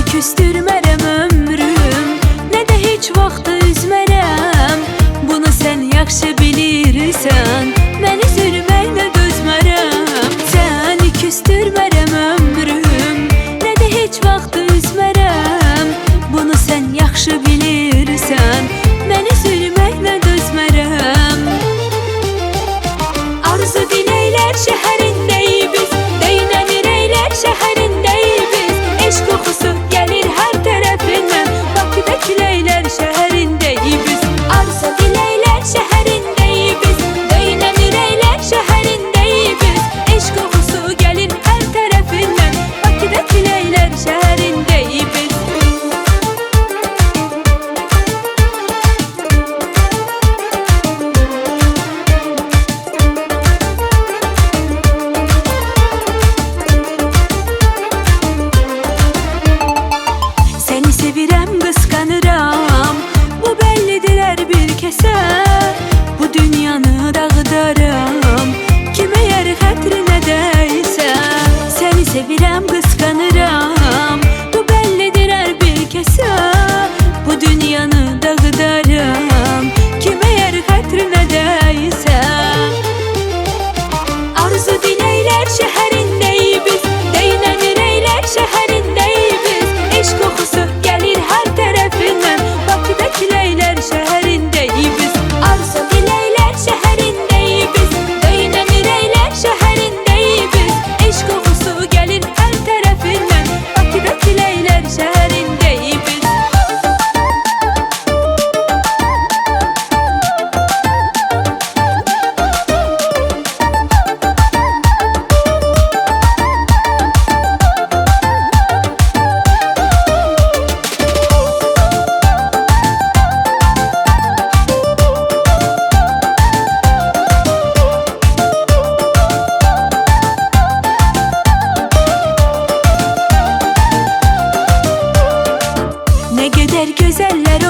küstürmərəm ömrüm, nə də heç vaxt üzmərəm. Bunu sən yaxşı bilirsən, məni sürməklə dözmərəm. Səni küstürmərəm ömrüm, nə də heç vaxt üzmərəm. Bunu sən yaxşı bilirsən, məni sürməklə dözmərəm. Arzu diləklər şəhərindəyik biz, dəyinən ürəklər şəhərindəyik biz. Eşq qoxusu gəlir hər tərəfindən, Bakıda küləklər şəhərindəyik biz. Arzu diləklər şəhərindəyik biz, dəyinən ürəklər şəhərindəyik biz. Eşq qoxusu gəlir hər tərəfindən, Bakıda küləklər şəhərindəyik biz. Səni sevirəm, qısqanıram, bu bəllidir hər bir kəsə. Bu dünyanı dağıdaram, kimə yer xətrinə dəysə. Səni sevirəm, qısqanıram, bu bəllidir hər bir kəsə. Bu dünyanı dağıdaram, kimə yer xətrinə dəysə. Arzu diləklər şəhərindəyik biz, dəyinən ürəklər şəhərindəyik biz. Eşq qoxusu gəlir hər tərəfindən, Bakıda küləklər şəhərindəyik biz. Arzu diləklər şəhərindəyik biz, dəyinən ürəklər şəhərindəyik biz. Eşq qoxusu gəlir hər tərəfindən, Bakıda küləklər şəhərindəyik biz. Nə qədər gözəllər